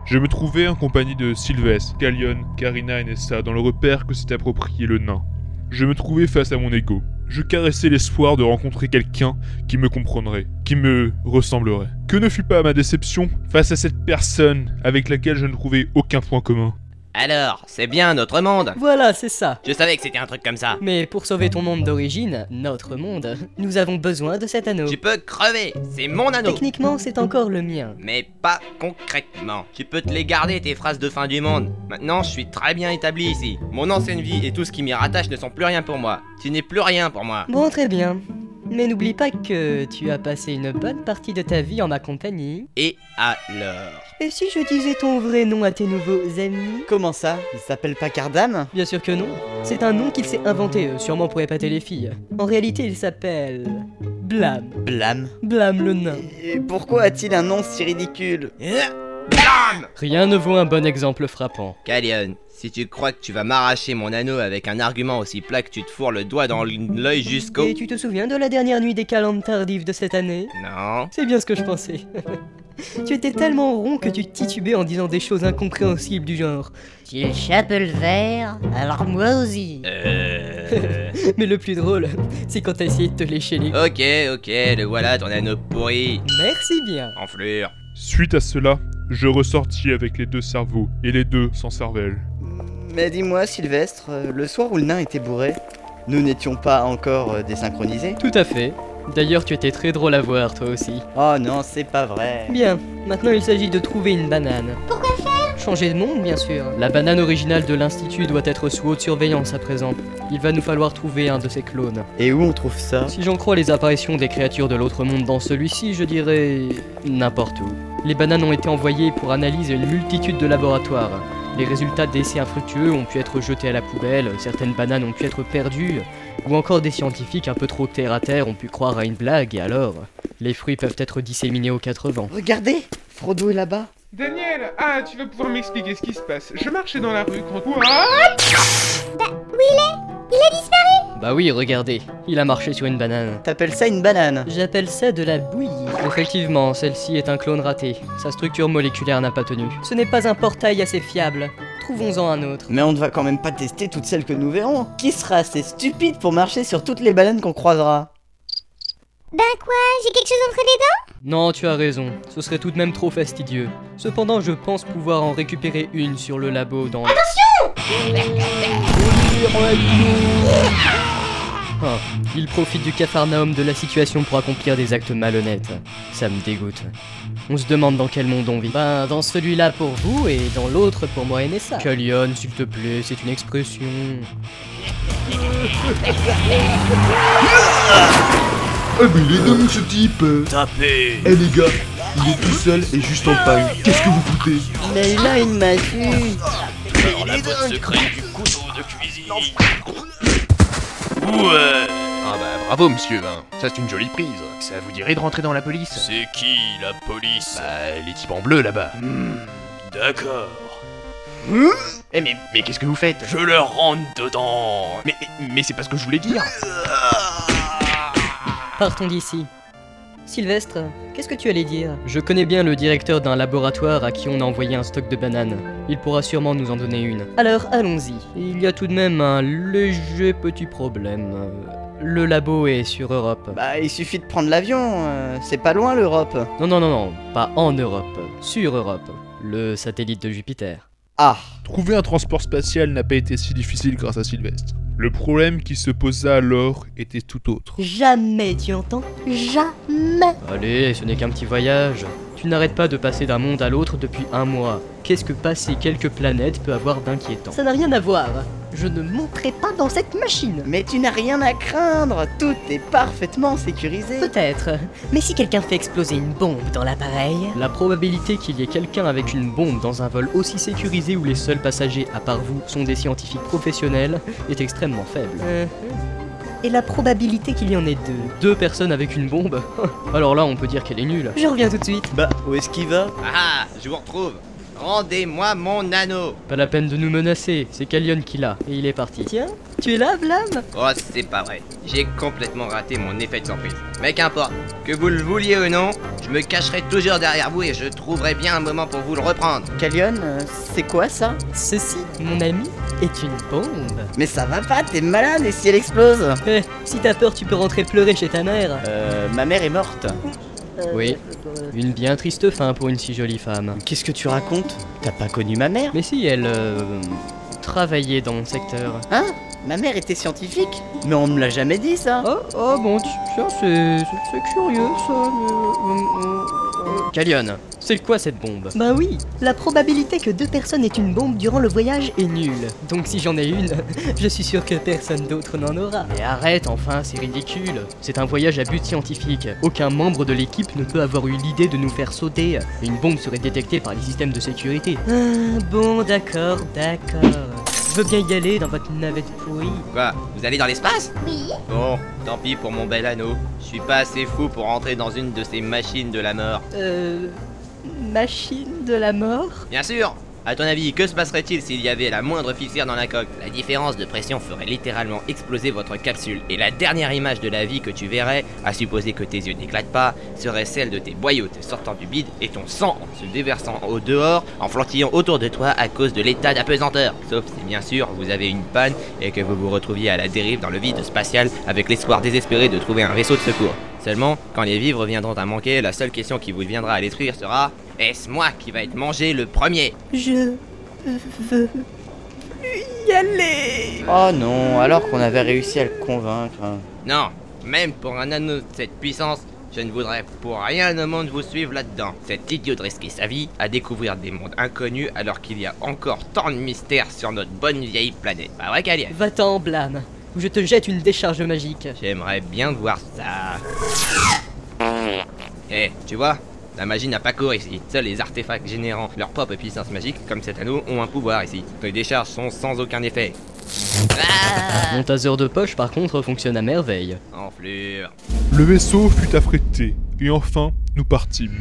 Je me trouvais en compagnie de Sylvestre, Calion, Karina et Nessa dans le repère que s'était approprié le nain. Je me trouvais face à mon ego. Je caressais l'espoir de rencontrer quelqu'un qui me comprendrait, qui me ressemblerait. Que ne fut pas ma déception face à cette personne avec laquelle je ne trouvais aucun point commun. Alors, c'est bien notre monde. Voilà, c'est ça. Je savais que c'était un truc comme ça. Mais pour sauver ton monde d'origine, notre monde, nous avons besoin de cet anneau. Tu peux crever, c'est mon anneau. Techniquement, c'est encore le mien. Mais pas concrètement. Tu peux te les garder tes phrases de fin du monde. Maintenant, je suis très bien établi ici. Mon ancienne vie et tout ce qui m'y rattache ne sont plus rien pour moi. Tu n'es plus rien pour moi. Bon, très bien. Mais n'oublie pas que tu as passé une bonne partie de ta vie en ma compagnie. Et alors? Et si je disais ton vrai nom à tes nouveaux amis? Comment ça? Il s'appelle pas Cardam? Bien sûr que non. C'est un nom qu'il s'est inventé, sûrement pour épater les filles. En réalité, il s'appelle... Blâme. Blâme. Blâme le nain. Et pourquoi a-t-il un nom si ridicule? Blam! Rien ne vaut un bon exemple frappant. Calion, si tu crois que tu vas m'arracher mon anneau avec un argument aussi plat que tu te fourres le doigt dans l'œil jusqu'au... Et tu te souviens de la dernière nuit des calendes tardives de cette année? Non. C'est bien ce que je pensais. Tu étais tellement rond que tu titubais en disant des choses incompréhensibles du genre Tu le chapes le vert, alors moi aussi. Mais le plus drôle, c'est quand t'as essayé de te lécher les... Ok, le voilà ton anneau pourri. Merci bien. Enflure. Suite à cela, je ressortis avec les deux cerveaux et les deux sans cervelle. Mais dis-moi, Sylvestre, le soir où le nain était bourré, nous n'étions pas encore désynchronisés? Tout à fait. D'ailleurs, tu étais très drôle à voir, toi aussi. Oh non, c'est pas vrai. Bien, maintenant il s'agit de trouver une banane. Pourquoi faire? Changer de monde, bien sûr. La banane originale de l'Institut doit être sous haute surveillance à présent. Il va nous falloir trouver un de ses clones. Et où on trouve ça? Si j'en crois les apparitions des créatures de l'autre monde dans celui-ci, je dirais... n'importe où. Les bananes ont été envoyées pour analyse à une multitude de laboratoires. Les résultats d'essais infructueux ont pu être jetés à la poubelle, certaines bananes ont pu être perdues, ou encore des scientifiques un peu trop terre à terre ont pu croire à une blague, et alors, les fruits peuvent être disséminés aux quatre vents. Regardez, Frodo est là-bas. Daniel, tu vas pouvoir m'expliquer ce qui se passe. Je marchais dans la rue quand... What? Où il est? Il a disparu? Bah oui, regardez, il a marché sur une banane. T'appelles ça une banane? J'appelle ça de la bouillie. Effectivement, celle-ci est un clone raté. Sa structure moléculaire n'a pas tenu. Ce n'est pas un portail assez fiable. Trouvons-en un autre. Mais on ne va quand même pas tester toutes celles que nous verrons. Qui sera assez stupide pour marcher sur toutes les bananes qu'on croisera? Ben quoi? J'ai quelque chose entre les dents? Non, tu as raison. Ce serait tout de même trop fastidieux. Cependant, je pense pouvoir en récupérer une sur le labo dans... Ah, il profite du capharnaüm de la situation pour accomplir des actes malhonnêtes. Ça me dégoûte. On se demande dans quel monde on vit. Ben, dans celui-là pour vous et dans l'autre pour moi et Nessa. Calion, s'il te plaît, c'est une expression. Ah mais il est dingue ce type. Tapez. Eh les gars, il est tout seul et juste en panne. Qu'est-ce que vous foutez? Mais il a une massue. Alors la boîte secrète du couteau de cuisine. Ouais. Ah bah bravo monsieur, hein. Ça c'est une jolie prise. Ça vous dirait de rentrer dans la police? C'est qui la police? Bah les types en bleu là-bas. D'accord. Eh mais qu'est-ce que vous faites? Je leur rentre dedans. Mais c'est pas ce que je voulais dire. Partons d'ici. Sylvestre, qu'est-ce que tu allais dire? Je connais bien le directeur d'un laboratoire à qui on a envoyé un stock de bananes. Il pourra sûrement nous en donner une. Alors allons-y. Il y a tout de même un léger petit problème. Le labo est sur Europe. Bah il suffit de prendre l'avion, c'est pas loin l'Europe. Non, pas en Europe. Sur Europe. Le satellite de Jupiter. Ah. Trouver un transport spatial n'a pas été si difficile grâce à Sylvestre. Le problème qui se posa alors était tout autre. Jamais, tu entends? Jamais. Allez, ce n'est qu'un petit voyage. Tu n'arrêtes pas de passer d'un monde à l'autre depuis un mois. Qu'est-ce que passer quelques planètes peut avoir d'inquiétant? Ça n'a rien à voir. Je ne monterai pas dans cette machine. Mais tu n'as rien à craindre, tout est parfaitement sécurisé. Peut-être. Mais si quelqu'un fait exploser une bombe dans l'appareil? La probabilité qu'il y ait quelqu'un avec une bombe dans un vol aussi sécurisé où les seuls passagers, à part vous, sont des scientifiques professionnels, est extrêmement faible. Et la probabilité qu'il y en ait deux? Deux personnes avec une bombe? Alors là, on peut dire qu'elle est nulle. Je reviens tout de suite. Bah, où est-ce qu'il va? Ah, je vous retrouve. Rendez-moi mon anneau. Pas la peine de nous menacer, c'est Callion qui l'a, et il est parti. Tiens, tu es là, Blam? Oh, c'est pas vrai. J'ai complètement raté mon effet de surprise. Mais qu'importe, que vous le vouliez ou non, je me cacherai toujours derrière vous et je trouverai bien un moment pour vous le reprendre. Callion, c'est quoi ça? Ceci, mon ami, est une bombe. Mais ça va pas, t'es malade et si elle explose? Si t'as peur, tu peux rentrer pleurer chez ta mère. Ma mère est morte. Oui, une bien triste fin pour une si jolie femme. Qu'est-ce que tu racontes? T'as pas connu ma mère? Mais si, elle travaillait dans mon secteur. Hein? Ma mère était scientifique? Mais on me l'a jamais dit ça. Oh bon, tiens, c'est curieux ça. Callion, c'est quoi cette bombe? Bah oui, la probabilité que 2 personnes aient une bombe durant le voyage est nulle. Donc si j'en ai une, Je suis sûr que personne d'autre n'en aura. mais arrête enfin, c'est ridicule. C'est un voyage à but scientifique. Aucun membre de l'équipe ne peut avoir eu l'idée de nous faire sauter. Une bombe serait détectée par les systèmes de sécurité. Bon, d'accord. Je veux bien y aller dans votre navette pourrie. Quoi, vous allez dans l'espace? Oui. Bon, tant pis pour mon bel anneau. Je suis pas assez fou pour entrer dans une de ces machines de la mort. Machine de la mort? Bien sûr. À ton avis, que se passerait-il s'il y avait la moindre fissure dans la coque? La différence de pression ferait littéralement exploser votre capsule. Et la dernière image de la vie que tu verrais, à supposer que tes yeux n'éclatent pas, serait celle de tes boyaux sortant du bide et ton sang se déversant au dehors, en flotillant autour de toi à cause de l'état d'apesanteur. Sauf si bien sûr vous avez une panne et que vous vous retrouviez à la dérive dans le vide spatial avec l'espoir désespéré de trouver un vaisseau de secours. Seulement, quand les vivres viendront à manquer, la seule question qui vous viendra à l'esprit sera: est-ce moi qui va être mangé le premier? Je veux y aller. Oh non, alors qu'on avait réussi à le convaincre. Non, même pour un anneau de cette puissance, je ne voudrais pour rien au monde vous suivre là-dedans. Cet idiot de risquer sa vie à découvrir des mondes inconnus alors qu'il y a encore tant de mystères sur notre bonne vieille planète. Pas vrai, Callion? Va-t'en, Blam, ou je te jette une décharge magique. J'aimerais bien voir ça. Tu vois, la magie n'a pas cours ici. Seuls les artefacts générant leur propre puissance magique, comme cet anneau, ont un pouvoir ici. Les décharges sont sans aucun effet. Mon taser de poche par contre fonctionne à merveille. Enflure. Le vaisseau fut affrété, et enfin, nous partîmes.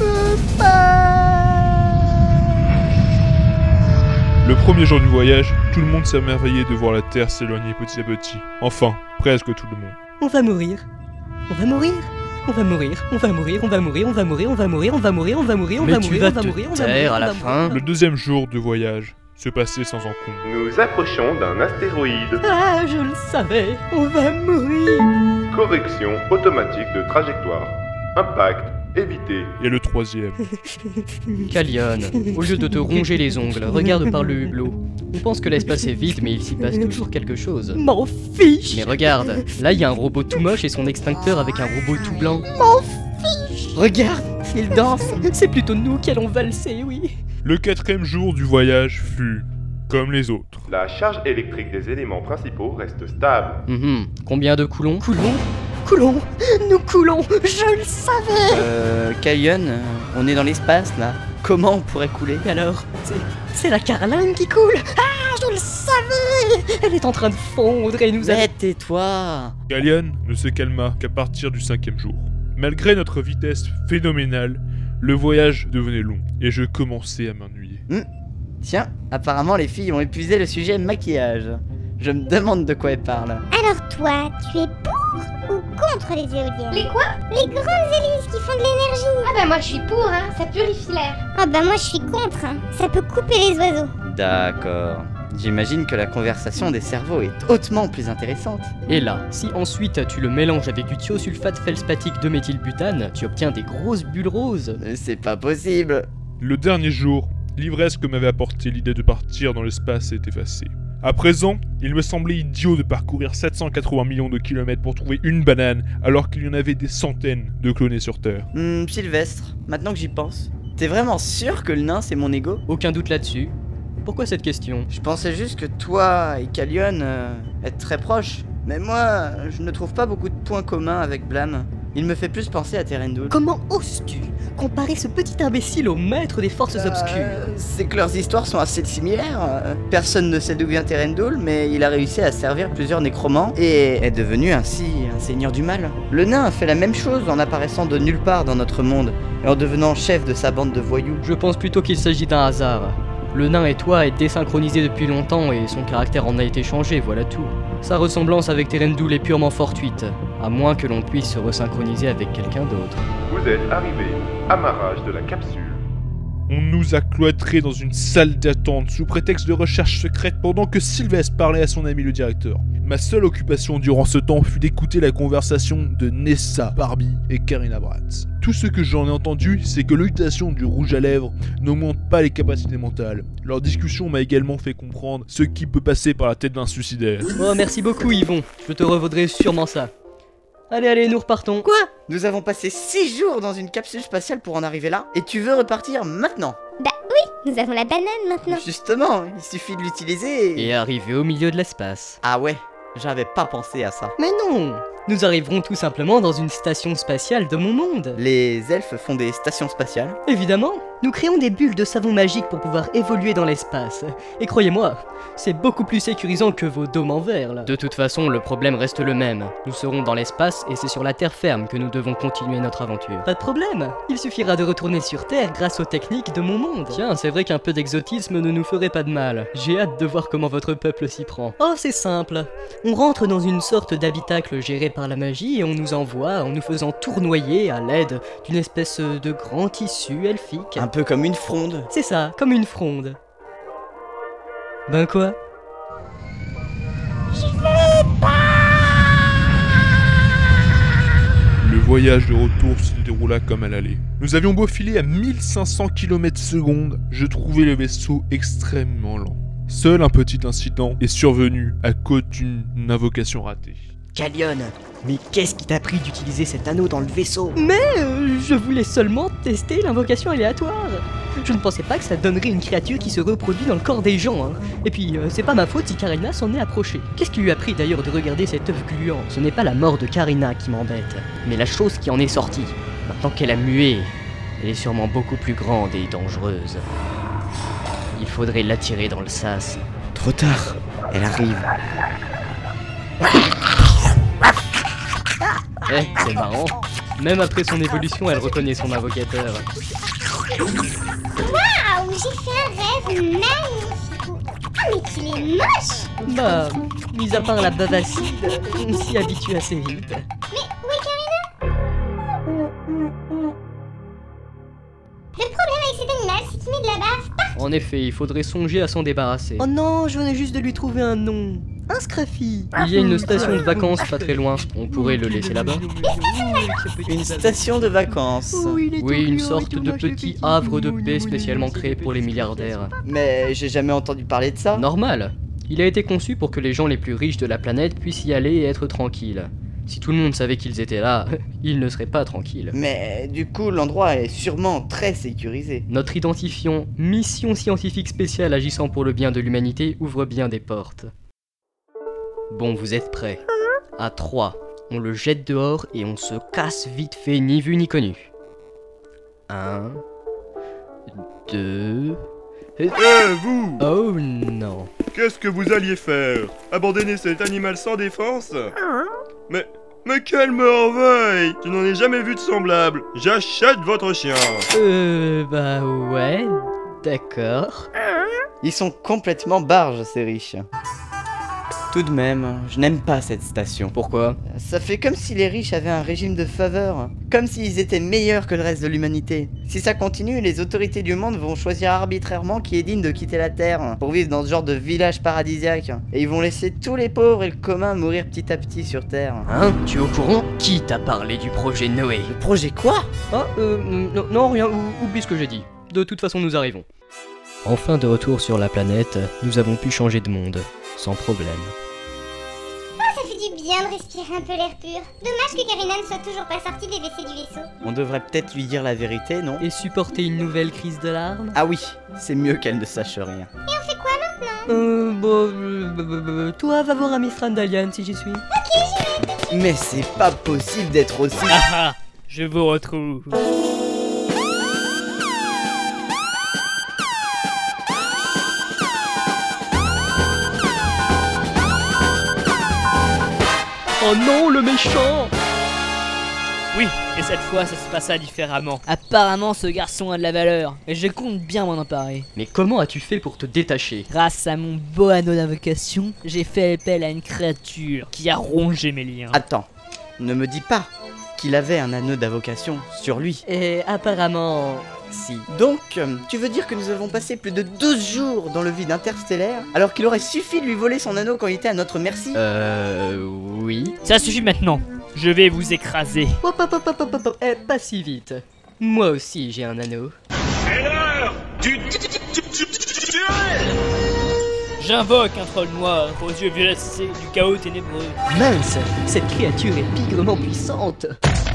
Le premier jour du voyage, tout le monde s'émerveillait de voir la Terre s'éloigner petit à petit. Enfin, presque tout le monde. On va mourir. On va mourir. On va mourir. On va mourir. On va mourir. On va mourir. On va mourir. On va mourir. On va mourir. On Mais va tu mourir. vas On va te mourir. On va taire mourir. à la fin. Le deuxième jour de voyage se passait sans encombre. Nous approchons d'un astéroïde. Ah, je le savais. On va mourir. Correction automatique de trajectoire. Impact évité. Et le troisième. Callion, au lieu de te ronger les ongles, regarde par le hublot. On pense que l'espace est vide, mais il s'y passe toujours quelque chose. M'en fiche. Mais regarde, là il y a un robot tout moche et son extincteur avec un robot tout blanc. Regarde, il danse. C'est plutôt nous qui allons valser, oui. Le quatrième jour du voyage fut comme les autres. La charge électrique des éléments principaux reste stable. Combien de coulons? Coulons. Nous coulons. Je le savais. Callion, on est dans l'espace là. Comment on pourrait couler? Et alors, c'est la Caroline qui coule. Ah, je le savais. Elle est en train de fondre et nous Mais tais-toi. Callion ne se calma qu'à partir du cinquième jour. Malgré notre vitesse phénoménale, le voyage devenait long et je commençais à m'ennuyer. Tiens, apparemment les filles ont épuisé le sujet maquillage. Je me demande de quoi elles parlent. Alors toi, tu es pour ou contre les éoliennes? Les quoi? Les grandes hélices qui font de l'énergie. Ah bah moi je suis pour, hein, ça purifie l'air. Ah bah moi je suis contre, hein. Ça peut couper les oiseaux. D'accord. J'imagine que la conversation des cerveaux est hautement plus intéressante. Et là, si ensuite tu le mélanges avec du thiosulfate feldspathik de méthylbutane, tu obtiens des grosses bulles roses. C'est pas possible. Le dernier jour, l'ivresse que m'avait apporté l'idée de partir dans l'espace est effacée. À présent, il me semblait idiot de parcourir 780 millions de kilomètres pour trouver une banane, alors qu'il y en avait des centaines de clonés sur Terre. Sylvestre, maintenant que j'y pense, t'es vraiment sûr que le nain c'est mon ego? Aucun doute là-dessus. Pourquoi cette question? Je pensais juste que toi et Callion êtes très proches. Mais moi, je ne trouve pas beaucoup de points communs avec Blam. Il me fait plus penser à Terendul. Comment oses-tu comparer ce petit imbécile au maître des forces obscures? C'est que leurs histoires sont assez similaires. Personne ne sait d'où vient Terendul, mais il a réussi à servir plusieurs nécromants et est devenu ainsi un seigneur du mal. Le nain a fait la même chose en apparaissant de nulle part dans notre monde et en devenant chef de sa bande de voyous. Je pense plutôt qu'il s'agit d'un hasard. Le nain et toi êtes désynchronisés depuis longtemps et son caractère en a été changé, voilà tout. Sa ressemblance avec Terendoul est purement fortuite, à moins que l'on puisse se resynchroniser avec quelqu'un d'autre. Vous êtes arrivé. Amarrage de la capsule. On nous a cloîtrés dans une salle d'attente sous prétexte de recherche secrète pendant que Sylvestre parlait à son ami le directeur. Ma seule occupation durant ce temps fut d'écouter la conversation de Nessa, Barbie et Karina Bratz. Tout ce que j'en ai entendu, c'est que l'utilisation du rouge à lèvres n'augmente pas les capacités mentales. Leur discussion m'a également fait comprendre ce qui peut passer par la tête d'un suicidaire. Oh, merci beaucoup Yvon, je te revaudrai sûrement ça. Allez, nous repartons. Quoi? Nous avons passé 6 jours dans une capsule spatiale pour en arriver là, et tu veux repartir maintenant? Bah oui, nous avons la banane maintenant. Justement, il suffit de l'utiliser Et arriver au milieu de l'espace. Ah ouais, j'avais pas pensé à ça. Mais non! Nous arriverons tout simplement dans une station spatiale de mon monde. Les elfes font des stations spatiales? Évidemment, nous créons des bulles de savon magique pour pouvoir évoluer dans l'espace. Et croyez-moi, c'est beaucoup plus sécurisant que vos dômes en verre là. De toute façon, le problème reste le même. Nous serons dans l'espace et c'est sur la terre ferme que nous devons continuer notre aventure. Pas de problème, il suffira de retourner sur Terre grâce aux techniques de mon monde. Tiens, c'est vrai qu'un peu d'exotisme ne nous ferait pas de mal. J'ai hâte de voir comment votre peuple s'y prend. Oh, c'est simple. On rentre dans une sorte d'habitacle géré par la magie et on nous envoie en nous faisant tournoyer à l'aide d'une espèce de grand tissu elfique. Un peu comme une fronde. C'est ça, comme une fronde. Ben quoi? Le voyage de retour se déroula comme à l'aller. Nous avions beau filer à 1500 km/s, je trouvais le vaisseau extrêmement lent. Seul un petit incident est survenu à cause d'une invocation ratée. Calion, mais qu'est-ce qui t'a pris d'utiliser cet anneau dans le vaisseau? Mais je voulais seulement tester l'invocation aléatoire. Je ne pensais pas que ça donnerait une créature qui se reproduit dans le corps des gens, hein. Et puis, c'est pas ma faute si Karina s'en est approchée. Qu'est-ce qui lui a pris d'ailleurs de regarder cet œuf gluant? Ce n'est pas la mort de Karina qui m'embête, mais la chose qui en est sortie. Maintenant qu'elle a mué, elle est sûrement beaucoup plus grande et dangereuse. Il faudrait l'attirer dans le sas. Trop tard, elle arrive. Eh, c'est marrant. Même après son évolution, elle reconnaît son invocateur. Waouh, j'ai fait un rêve magnifique. Ah mais qu'il est moche. Bah, mis à part la bavacide, on s'y habitue assez vite. Mais où est Karina? Le problème avec cet animal, c'est qu'il met de la bave partout. En effet, il faudrait songer à s'en débarrasser. Oh non, je venais juste de lui trouver un nom. Un Scraffy. Il y a une station de vacances pas très loin. On pourrait le laisser là-bas. Une station de vacances. Oui, une sorte de petit havre de paix spécialement créé pour les milliardaires. Mais j'ai jamais entendu parler de ça. Normal. Il a été conçu pour que les gens les plus riches de la planète puissent y aller et être tranquilles. Si tout le monde savait qu'ils étaient là, ils ne seraient pas tranquilles. Mais du coup, l'endroit est sûrement très sécurisé. Notre identifiant Mission Scientifique Spéciale agissant pour le bien de l'humanité ouvre bien des portes. Bon, vous êtes prêts? À 3, on le jette dehors et on se casse vite fait, ni vu ni connu. 1, 2... Eh vous! Oh non. Qu'est-ce que vous alliez faire? Abandonner cet animal sans défense? Mais quelle merveille! Je n'en ai jamais vu de semblable. J'achète votre chien. Bah ouais, d'accord. Ils sont complètement barges, ces riches. Tout de même, je n'aime pas cette station. Pourquoi? Ça fait comme si les riches avaient un régime de faveur. Comme s'ils étaient meilleurs que le reste de l'humanité. Si ça continue, les autorités du monde vont choisir arbitrairement qui est digne de quitter la Terre pour vivre dans ce genre de village paradisiaque. Et ils vont laisser tous les pauvres et le commun mourir petit à petit sur Terre. Hein? Tu es au courant? Qui t'a parlé du projet Noé? Le projet quoi? Ah, non, rien, oublie ce que j'ai dit. De toute façon, nous arrivons. Enfin de retour sur la planète, nous avons pu changer de monde, sans problème. Ça fait du bien de respirer un peu l'air pur. Dommage que Karina ne soit toujours pas sortie des WC du vaisseau. On devrait peut-être lui dire la vérité, non? Et supporter une nouvelle crise de larmes? Ah oui, c'est mieux qu'elle ne sache rien. Et on fait quoi maintenant? Toi, va voir Miss Randalian si j'y suis. Ok, j'y vais. Mais c'est pas possible d'être aussi... Ah, je vous retrouve. Oh non, le méchant! Oui, et cette fois ça se passa différemment. Apparemment ce garçon a de la valeur, et je compte bien m'en emparer. Mais comment as-tu fait pour te détacher? Grâce à mon beau anneau d'invocation, j'ai fait appel à une créature qui a rongé mes liens. Attends, ne me dis pas qu'il avait un anneau d'invocation sur lui. Et apparemment... si. Donc, tu veux dire que nous avons passé plus de 12 jours dans le vide interstellaire, alors qu'il aurait suffi de lui voler son anneau quand il était à notre merci? Oui. Ça suffit maintenant, je vais vous écraser. Hop, hop, hop, hop, hop, hop, hop. Pas si vite. Moi aussi j'ai un anneau. C'est l'heure du J'invoque un troll noir aux yeux violacés du chaos ténébreux. Mince, cette créature est pigrement puissante.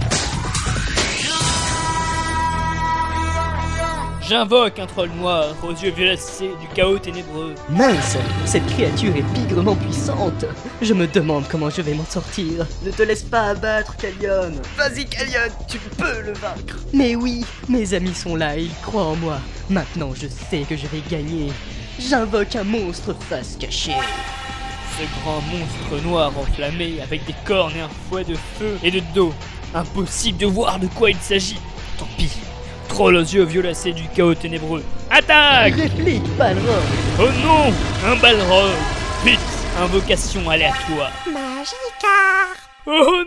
J'invoque un troll noir aux yeux violacés du chaos ténébreux. Mince, cette créature est pigrement puissante. Je me demande comment je vais m'en sortir. Ne te laisse pas abattre, Callion. Vas-y, Callion, tu peux le vaincre. Mais oui, mes amis sont là et ils croient en moi. Maintenant, je sais que je vais gagner. J'invoque un monstre face cachée. Ce grand monstre noir enflammé avec des cornes et un fouet de feu et de dos. Impossible de voir de quoi il s'agit. Tant pis. Troll aux yeux violacés du chaos ténébreux. Attaque! Réplique, Balrog! Oh non! Un Balrog! Vite! Invocation aléatoire! Magikarp! Oh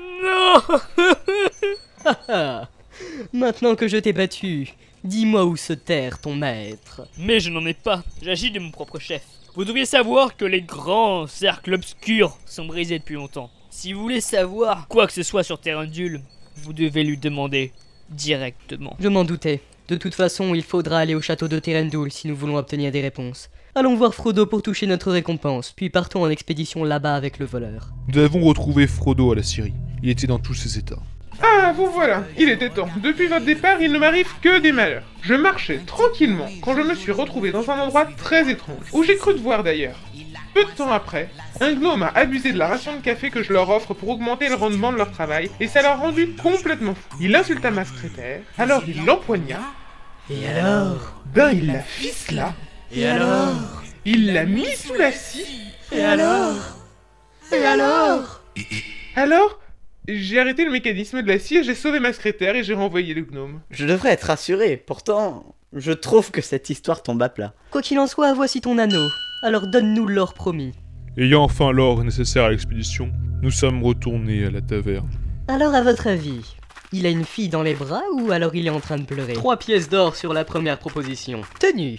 non! Maintenant que je t'ai battu, dis-moi où se terre ton maître. Mais je n'en ai pas, j'agis de mon propre chef. Vous devriez savoir que les grands cercles obscurs sont brisés depuis longtemps. Si vous voulez savoir quoi que ce soit sur Terendul, vous devez lui demander directement. Je m'en doutais. De toute façon, il faudra aller au château de Terendul si nous voulons obtenir des réponses. Allons voir Frodo pour toucher notre récompense, puis partons en expédition là-bas avec le voleur. Nous avons retrouvé Frodo à la Syrie. Il était dans tous ses états. Ah, vous voilà, il était temps. Depuis votre départ, il ne m'arrive que des malheurs. Je marchais tranquillement quand je me suis retrouvé dans un endroit très étrange, où j'ai cru te voir d'ailleurs. Peu de temps après, un gnome a abusé de la ration de café que je leur offre pour augmenter le rendement de leur travail, et ça l'a rendu complètement fou. Il insulta ma secrétaire, alors il l'empoigna. Et alors? Ben il la ficela. Et alors? Il l'a mis sous la scie. Et alors? Et alors? Alors, j'ai arrêté le mécanisme de la scie et j'ai sauvé ma secrétaire et j'ai renvoyé le gnome. Je devrais être rassuré, pourtant, je trouve que cette histoire tombe à plat. Quoi qu'il en soit, voici ton anneau. Alors donne-nous l'or promis. Ayant enfin l'or nécessaire à l'expédition, nous sommes retournés à la taverne. Alors à votre avis, il a une fille dans les bras ou alors il est en train de pleurer? 3 pièces d'or sur la première proposition. Tenu.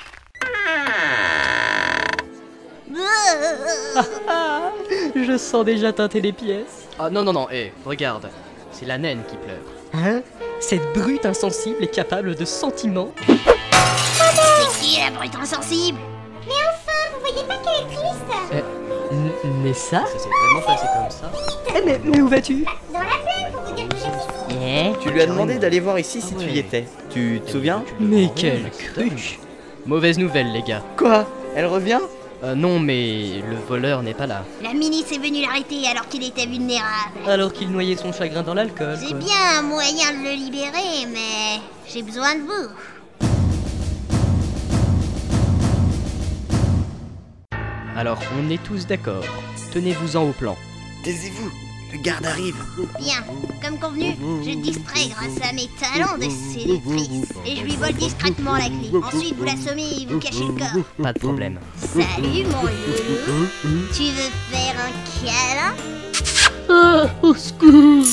Je sens déjà teinter les pièces. Ah non, regarde. C'est la naine qui pleure. Hein? Cette brute insensible est capable de sentiments? C'est qui la brute insensible? Mais enfin, vous voyez pas qu'elle est triste? Mais ça? Ça s'est vraiment passé comme ça. Mais où vas-tu? Dans la plaine pour vous dire que j'ai ici. Tu lui as demandé d'aller voir ici si tu y étais. Tu te souviens? Mais quelle cruche! Mauvaise nouvelle, les gars. Quoi? Elle revient? Non, mais le voleur n'est pas là. La milice est venue l'arrêter alors qu'il était vulnérable. Alors qu'il noyait son chagrin dans l'alcool. J'ai bien un moyen de le libérer, mais j'ai besoin de vous. Alors, on est tous d'accord. Tenez-vous-en au plan. Taisez-vous, le garde arrive. Bien, comme convenu, je distrais grâce à mes talents de séductrice. Et je lui vole discrètement la clé. Ensuite, vous l'assommez et vous cachez le corps. Pas de problème. Salut mon loulou. Tu veux faire un câlin? Au secours!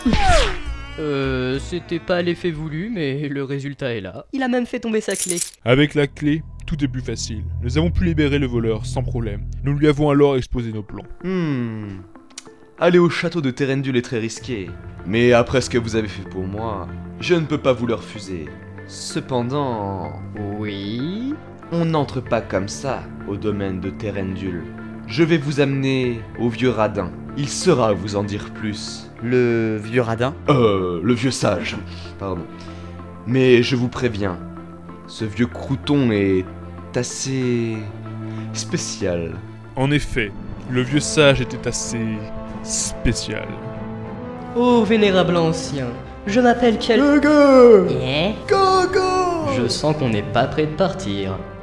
C'était pas l'effet voulu, mais le résultat est là. Il a même fait tomber sa clé. Avec la clé, tout est plus facile. Nous avons pu libérer le voleur sans problème. Nous lui avons alors exposé nos plans. Aller au château de Terendul est très risqué. Mais après ce que vous avez fait pour moi, je ne peux pas vous le refuser. Cependant... Oui... On n'entre pas comme ça au domaine de Terendul. Je vais vous amener au vieux radin. Il saura vous en dire plus. Le vieux radin? Le vieux sage, pardon. Mais je vous préviens, ce vieux crouton est assez... spécial. En effet, le vieux sage était assez... spécial. Oh, vénérable ancien, je m'appelle Gogo! Yeah. Je sens qu'on n'est pas prêt de partir.